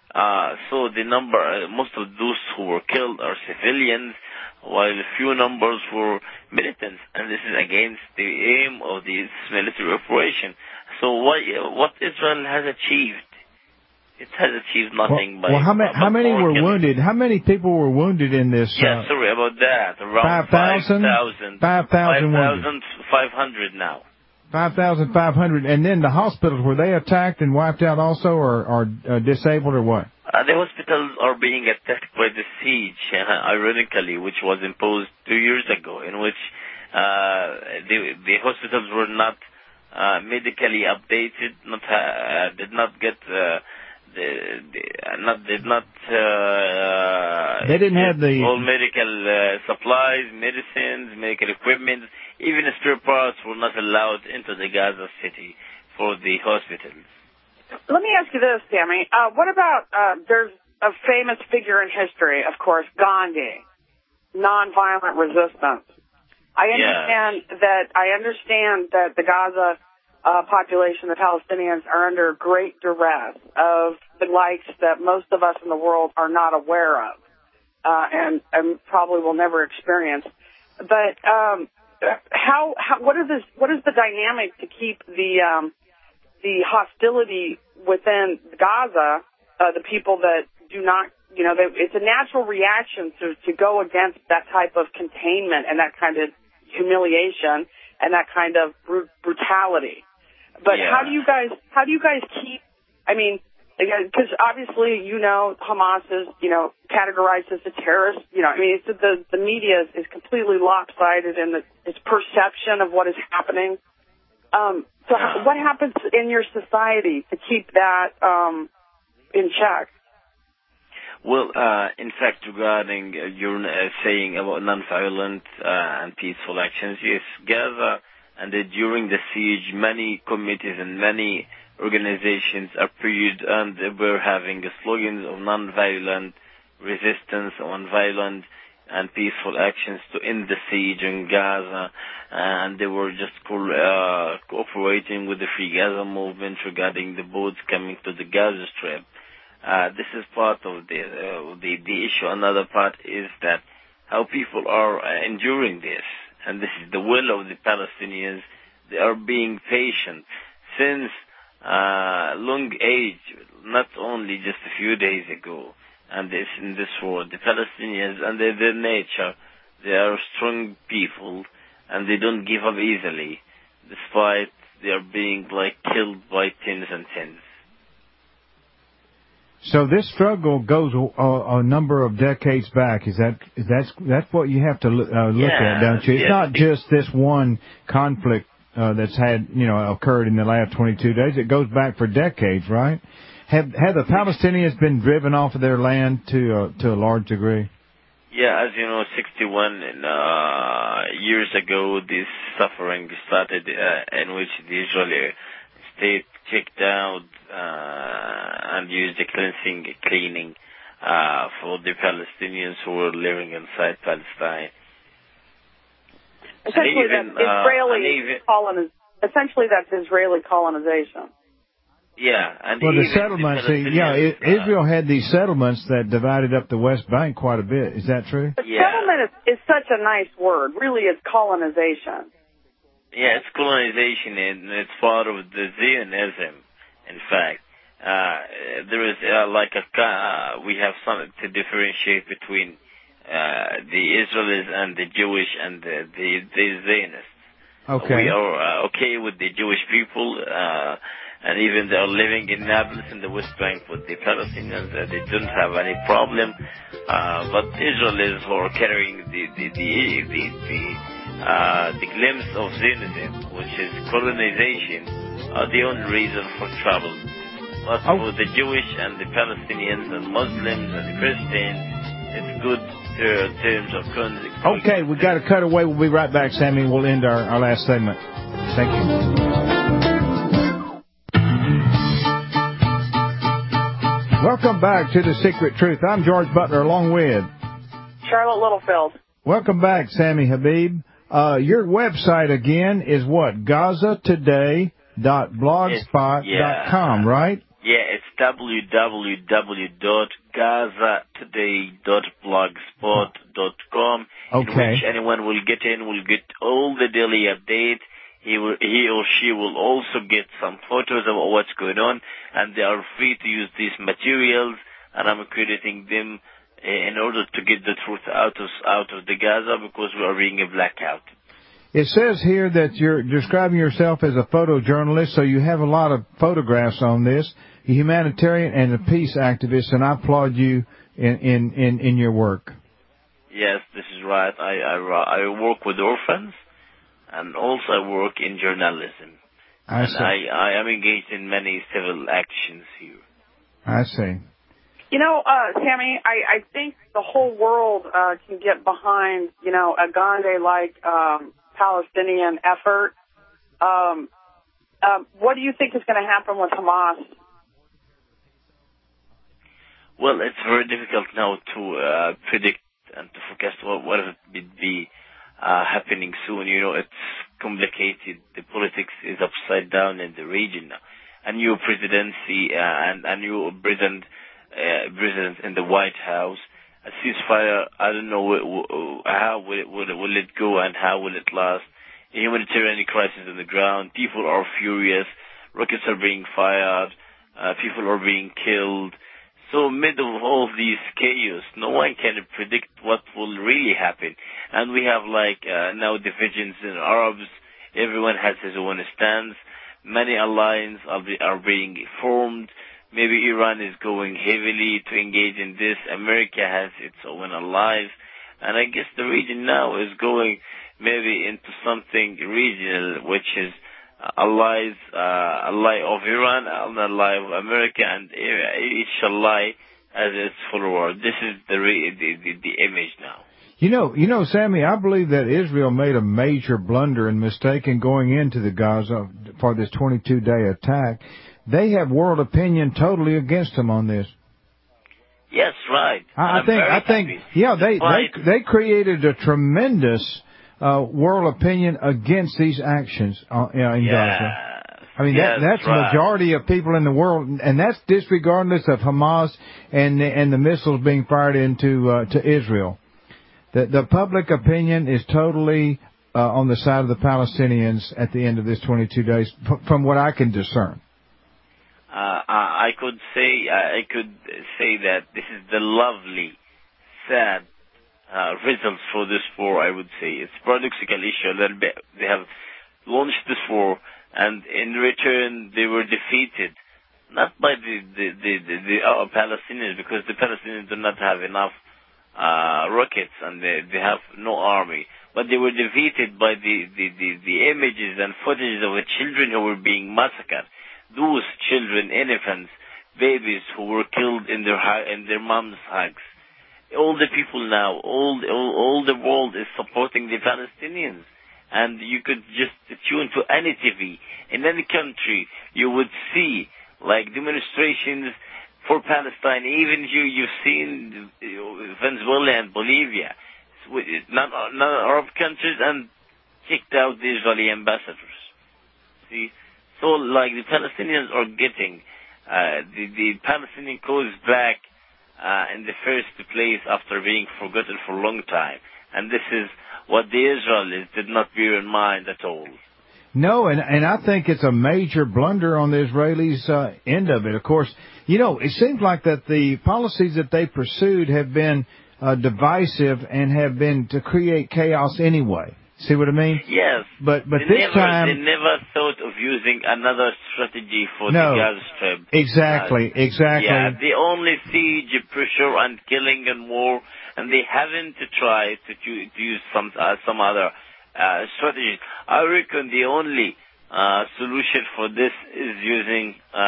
Uh, so the number, uh, most of those who were killed are civilians, while a few numbers were militants, and this is against the aim of this military operation. So what, what Israel has achieved? It has achieved nothing. Well, by well how, ma- how many were killing. wounded? How many people were wounded in this? Yeah, uh, sorry about that. Around five thousand? five thousand wounded. five thousand five hundred now. five thousand five hundred. And then the hospitals, were they attacked and wiped out also, or, or uh, disabled, or what? Uh, the hospitals are being attacked by the siege, uh, ironically, which was imposed two years ago, in which uh, the, the hospitals were not uh, medically updated, not uh, did not get uh, the, the not did not uh, they didn't have the all medical uh, supplies, medicines, medical equipment, even spare parts were not allowed into the Gaza city for the hospitals. Let me ask you this, Sammy. Uh, what about, uh, there's a famous figure in history, of course, Gandhi, nonviolent resistance. I understand yeah. that, I understand that the Gaza uh, population, the Palestinians, are under great duress of the likes that most of us in the world are not aware of, uh, and, and probably will never experience. But, um, how, how, what is this, what is the dynamic to keep the, um, the hostility within Gaza, uh, the people that do not, you know, they, it's a natural reaction to, to go against that type of containment and that kind of humiliation and that kind of br- brutality. But yeah. how do you guys, how do you guys keep, I mean, because obviously, you know, Hamas is, you know, categorized as a terrorist. You know, I mean, it's, the, the media is, is completely lopsided in the, its perception of what is happening. Um, so how, what happens in your society to keep that um, in check? Well, uh, in fact, regarding uh, your uh, saying about nonviolent uh, and peaceful actions, yes, Gaza, and uh, during the siege, many committees and many organizations appeared and were having slogans of nonviolent resistance, nonviolent and peaceful actions to end the siege in Gaza, and they were just co- uh, cooperating with the Free Gaza movement regarding the boats coming to the Gaza Strip. Uh, this is part of the, uh, the the issue. Another part is that how people are uh, enduring this, and this is the will of the Palestinians. They are being patient since uh, long age, not only just a few days ago. And this in this war, the Palestinians, and their, their nature, they are strong people, and they don't give up easily, despite they are being like killed by tens and tens. So this struggle goes a, a number of decades back. Is that is that's that's what you have to look, uh, look yeah, at, don't you? It's yes, not just this one conflict uh, that's had you know occurred in the last twenty-two days. It goes back for decades, right? Have have the Palestinians been driven off of their land to uh, to a large degree? Yeah, as you know, sixty-one uh, years ago, this suffering started, uh, in which the Israeli state checked out uh, and used the cleansing, cleaning uh, for the Palestinians who were living inside Palestine. Essentially, even, that's Israeli uh, even, coloniz- Essentially, that's Israeli colonization. Yeah, and well, the even settlements. The see, yeah, it, uh, Israel had these settlements that divided up the West Bank quite a bit. Is that true? But yeah. settlement is, is such a nice word. Really, it's colonization. Yeah, it's colonization, and it's part of the Zionism. In fact, uh, there is uh, like a uh, we have something to differentiate between uh, the Israelis and the Jewish and the the, the Zionists. Okay. We are uh, okay with the Jewish people. Uh, And even they are living in Nablus in the West Bank with the Palestinians. Uh, they don't have any problem. Uh, but Israelis who are carrying the the the the, the, uh, the glimpse of Zionism, which is colonization, are the only reason for trouble. But oh. for the Jewish and the Palestinians and Muslims and the Christians, it's good uh, terms of coexistence. Okay, we've got to cut away. We'll be right back, Sammy. We'll end our, our last segment. Thank you. Welcome back to The Secret Truth. I'm George Butler along with Charlotte Littlefield. Welcome back, Sammy Habib. Uh, your website again is what? Gaza Today dot blogspot dot com, yeah. right? Yeah, it's w w w dot gaza today dot blogspot dot com. Okay. In which anyone will get in, will get all the daily updates. He will, he or she will also get some photos of what's going on, and they are free to use these materials, and I'm crediting them in order to get the truth out of out of the Gaza, because we are being a blackout. It says here that you're describing yourself as a photojournalist, so you have a lot of photographs on this, a humanitarian and a peace activist, and I applaud you in, in, in, in your work. Yes, this is right. I, I, I work with orphans, and also I work in journalism. I and see. I, I am engaged in many civil actions here. I see. You know, uh, Sammy, I, I think the whole world uh, can get behind, you know, a Gandhi-like um, Palestinian effort. Um, um, what do you think is going to happen with Hamas? Well, it's very difficult now to uh, predict and to forecast what, what will be uh, happening soon. You know, it's complicated. The politics is upside down in the region now. A new presidency uh, and a new president, uh, president in the White House. A ceasefire, I don't know how will it, will it, will it go and how will it last. A humanitarian crisis on the ground. People are furious. Rockets are being fired. Uh, people are being killed. So amid of all these chaos, no one can predict what will really happen. And we have like uh, now divisions in Arabs. Everyone has his own stance. Many alliances are, be, are being formed. Maybe Iran is going heavily to engage in this. America has its own allies. And I guess the region now is going maybe into something regional, which is allies, uh, ally of Iran, an ally of America, and each ally as its follower. This is the, re- the, the the image now. You know, you know, Sammy, I believe that Israel made a major blunder and mistake in going into the Gaza for this twenty-two day attack. They have world opinion totally against them on this. Yes, right. I, I think, I think, happy. yeah, they, they they created a tremendous uh, world opinion against these actions uh, in yeah. Gaza. I mean, yes, that, that's right. the majority of people in the world, and that's disregardless of Hamas and the, and the missiles being fired into uh, to Israel. The, the public opinion is totally uh, on the side of the Palestinians at the end of this twenty-two days, f- from what I can discern. Uh, I could say I could say that this is the lovely, sad uh, results for this war. I would say it's paradoxical issue that they have launched this war, and in return they were defeated, not by the the the, the, the uh, Palestinians, because the Palestinians do not have enough uh, rockets and they, they have no army, but they were defeated by the the, the, the images and footage of the children who were being massacred. Those children, infants, babies who were killed in their in their mom's hugs. All the people now, all, all all the world is supporting the Palestinians, and you could just tune to any T V in any country, you would see like demonstrations for Palestine. Even you you've seen Venezuela and Bolivia, not not Arab countries, and kicked out the Israeli ambassadors. See. So, like, the Palestinians are getting uh, the, the Palestinian cause back uh, in the first place after being forgotten for a long time. And this is what the Israelis did not bear in mind at all. No, and, and I think it's a major blunder on the Israelis' uh, end of it. Of course, you know, it seems like that the policies that they pursued have been uh, divisive and have been to create chaos anyway. See what I mean? Yes. But but they this never, time they never thought of using another strategy for no, the Gaza Strip. Exactly, uh, exactly. Yeah, they only siege, pressure, and killing and war, and they haven't tried to, to use some uh, some other uh, strategies. I reckon the only uh, solution for this is using uh,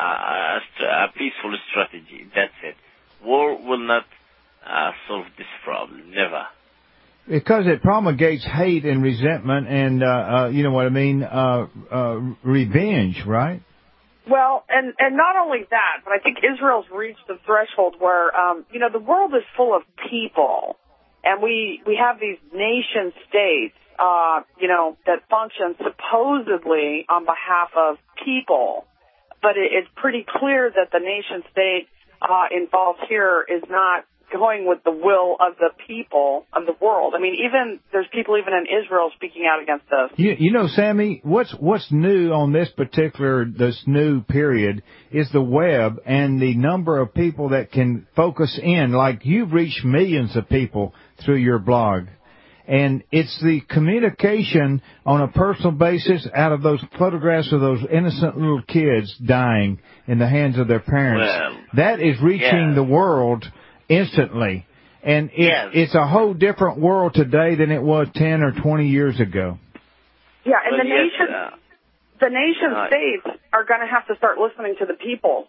a, a peaceful strategy. That's it. War will not uh, solve this problem. Never. Because it promulgates hate and resentment and, uh, uh, you know what I mean, uh, uh, revenge, right? Well, and, and not only that, but I think Israel's reached the threshold where, um, you know, the world is full of people, and we, we have these nation states, uh, you know, that function supposedly on behalf of people. but it, it's pretty clear that the nation state uh, involved here is not going with the will of the people of the world. I mean, even there's people even in Israel speaking out against this. You, you know, Sammy, what's what's new on this particular this new period is the web and the number of people that can focus in. Like you've reached millions of people through your blog, and it's the communication on a personal basis out of those photographs of those innocent little kids dying in the hands of their parents. Well, that is reaching yeah. the world instantly. And it, yes. it's a whole different world today than it was ten or twenty years ago. Yeah, and well, the yes, nation, uh, the nation uh, states are going to have to start listening to the people.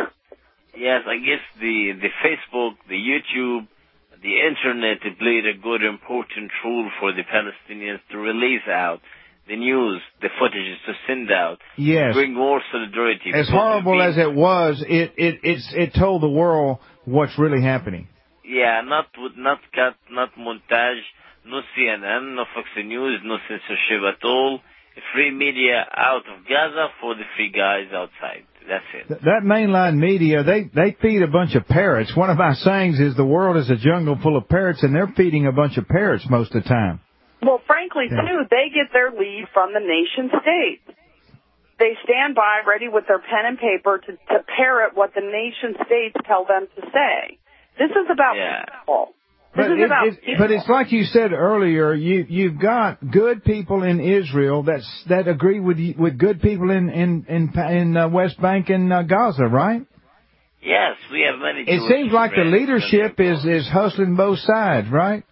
Yes, I guess the, the Facebook, the YouTube, the Internet played a good, important role for the Palestinians to release out the news, the footages to send out, yes. bring more solidarity. As horrible as it was, it, it, it's, it told the world what's really happening. Yeah, not with, not cut, not montage, no C N N, no Fox News, no censorship at all. Free media out of Gaza for the free guys outside. That's it. Th- that mainline media, they, they feed a bunch of parrots. One of my sayings is the world is a jungle full of parrots, and they're feeding a bunch of parrots most of the time. Well, frankly, yeah. too, they get their lead from the nation state. They stand by ready with their pen and paper to, to parrot what the nation states tell them to say. This is about yeah. people. This But, is it, about it, people. but it's like you said earlier, you, you've got good people in Israel that's, that agree with you, with good people in, in, in, in uh, West Bank and uh, Gaza, right? Yes, we have many. It Jewish seems like the friends leadership is, is hustling both sides, right?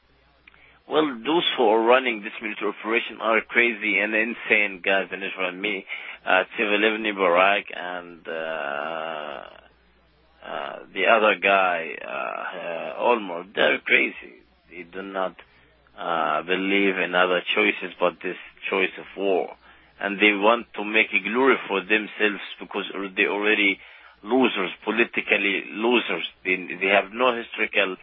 Well, those who are running this military operation are crazy and insane guys in Israel. Me, uh, Tzvi Livni, Barak, and uh, uh, the other guy, uh, uh, Olmert, they're crazy. They do not uh, believe in other choices but this choice of war. And they want to make a glory for themselves because they already losers, politically losers. They, they have no historical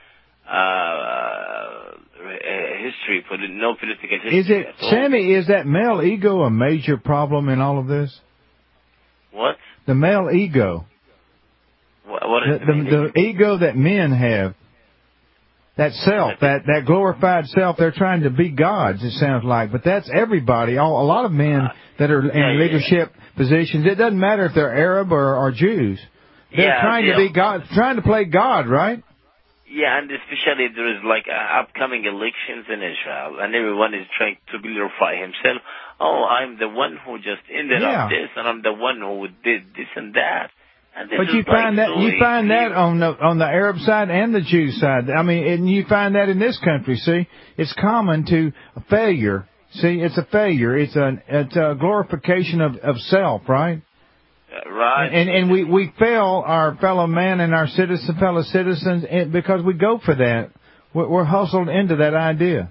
uh, history, no political history. Is it, at all. Sammy, is that male ego a major problem in all of this? What? The male ego. What, what is the, the, the, the ego that men have. That self, that, that glorified self, they're trying to be gods, it sounds like. But that's everybody. All, a lot of men uh, that are in yeah, leadership yeah. positions, it doesn't matter if they're Arab or, or Jews. They're yeah, trying to be God, trying to play God, right? Yeah, and especially there is like uh, upcoming elections in Israel, and everyone is trying to glorify himself. Oh, I'm the one who just ended yeah. up this, and I'm the one who did this and that. And this but is you like find that so you find easy. that on the on the Arab side and the Jew side. I mean, and you find that in this country. See, it's common to failure. See, it's a failure. It's a it's a glorification of, of self, right? Uh, right. And, and and we we fail our fellow man and our citizen fellow citizens because we go for that. We're, we're hustled into that idea.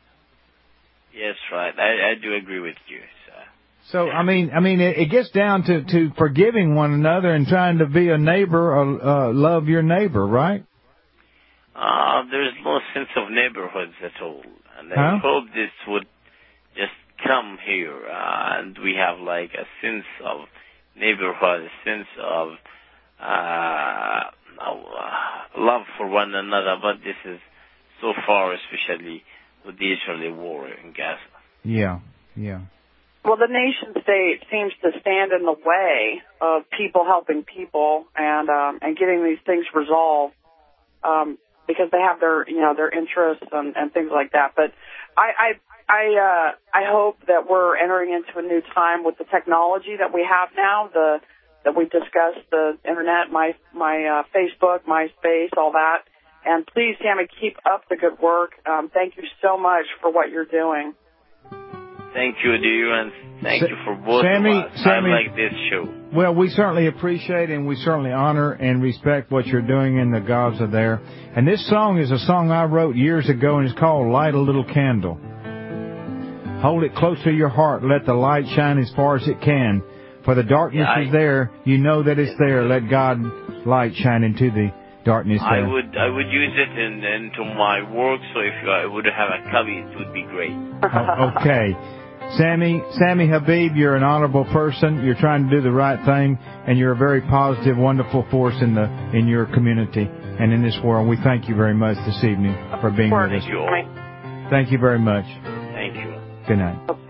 Yes, right. I, I do agree with you. So, I mean, I mean, it, it gets down to, to forgiving one another and trying to be a neighbor or uh, love your neighbor, right? Uh, there's no sense of neighborhoods at all. And I huh? hope this would just come here. Uh, and we have like a sense of neighborhood, a sense of uh, love for one another. But this is so far, especially with the Israeli war in Gaza. Yeah, yeah. Well, the nation state seems to stand in the way of people helping people and um, and getting these things resolved um, because they have their you know their interests and, and things like that. But I I I, uh, I hope that we're entering into a new time with the technology that we have now. The that we discussed, the internet, my my uh, Facebook, MySpace, all that. And please, Sammy, keep up the good work. Um, thank you so much for what you're doing. Thank you, dear, and thank Sa- you for both Sammy, of us. Sammy, I like this show. Well, we certainly appreciate and we certainly honor and respect what you're doing in the Gaza there. And this song is a song I wrote years ago, and it's called Light a Little Candle. Hold it close to your heart. Let the light shine as far as it can. For the darkness yeah, I, is there. You know that it's there. Let God's light shine into the darkness there. I would I would use it in, into my work, so if I would have a copy, it would be great. Oh, okay. Sammy, Sammy Habib, you're an honorable person. You're trying to do the right thing, and you're a very positive, wonderful force in the in your community and in this world. We thank you very much this evening for being with us. Thank you all. Thank you very much. Thank you. Good night.